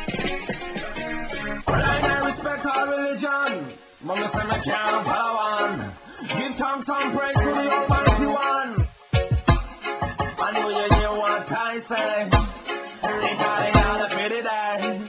Well, I respect all religion, but me say me can't follow one. Give thanks and praise to the Almighty One. I know you hear what I say. It's all in all the pretty day.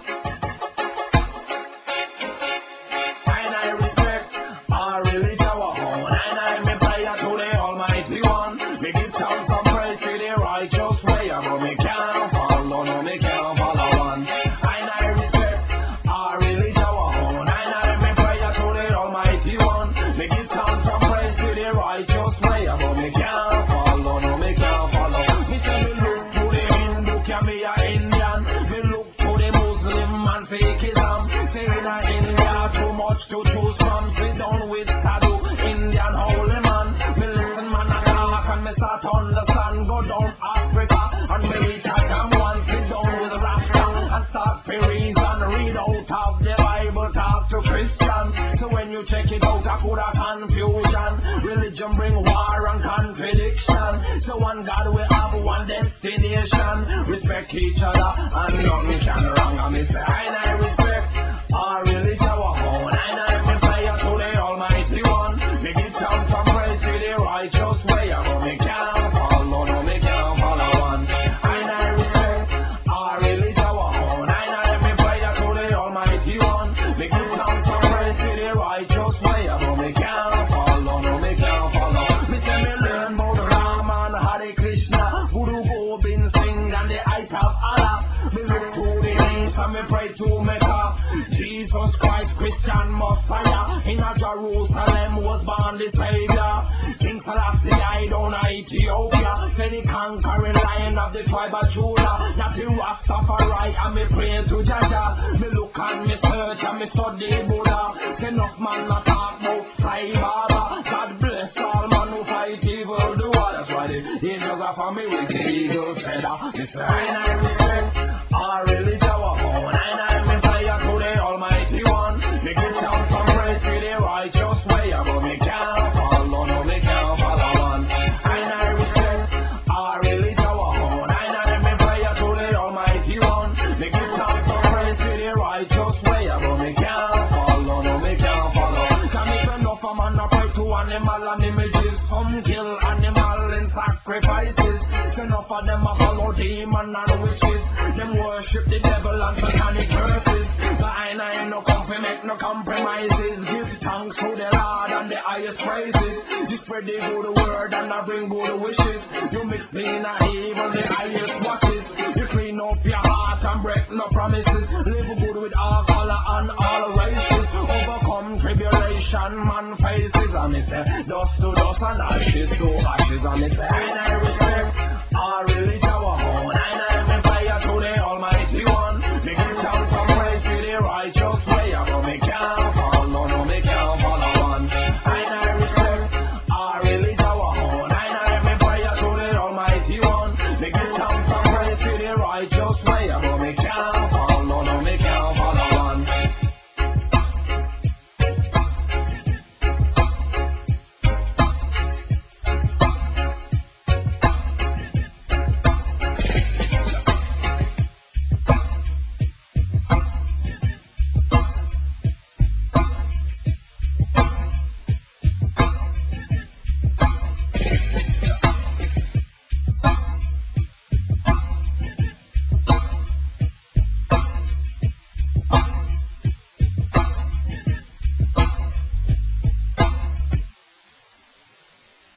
And I respect all religion, and I me prayer to the Almighty One. Me give thanks and praise to the righteous way, but me can't follow, no me can't follow one. And I respect all religion, and I me prayer to the Almighty One. Me give thanks and praise to the righteous way, but me can't follow, no me can't follow. Me say me look to the Hindu, can be a Indian. Me look to the Muslim and Sikhism. Say in a India too much to choose from. Sit down with Sadhu, Indian holy man. Me listen man and talk and me start understand. Go down Africa and me reach a Jamwan. Sit down with Rasta and start to reason. Read out of the Bible, talk to Christian. So when you check it out, I could have confusion. Religion bring war and contradiction. So one God will have one destination. Respect each other and nothing can wrong. And me say, I respect our religion. And I me prayer to the Almighty One. Me give thanks and praise to the righteous way. But me can't follow, no me can't follow one. And I respect our religion. And I me prayer to the Almighty One. Me give thanks and praise to the righteous way. But me can't follow, no me can't follow. Me say me learn about Rama and Hare Krishna, Guru Gobind Singh and the height of Allah. Me look to the east and me pray to Mecca. Jesus Christ, Christian Messiah, in a Jerusalem was born the Savior. King Selassie died on Ethiopia. Say the conquering lion of the tribe of Judah. That the Rastafari and me pray to Jaja. Me look and me search and me study Buddha. Say enough man not talk about Sai Baba. God bless all man who fight evil doer. That's why the angels are for me with the eagles head. Me say I respect our religion. And I me prayer to the Almighty One. Me give thanks and praise to the righteous way. But me can't follow, no me can't follow one. And I respect our religion. And I me prayer to the Almighty One. Me give thanks and praise to the righteous way. But me can't follow, no me can't follow. Can me say enough a man a pray to animal and images. Some kill animal in sacrifices. Say enough of them a follow demon and witches. Them worship the devil and satanic verses. But I ain't no company, make no compromises. Give thanks to the Lord and the highest praises. You spread the good word and I bring good wishes. You mix in a evil, the highest watches. You clean up your heart and break no promises. Live good with all color and all races. Overcome tribulation, man faces. And me say, dust to dust and ashes to ashes. And me say, and I respect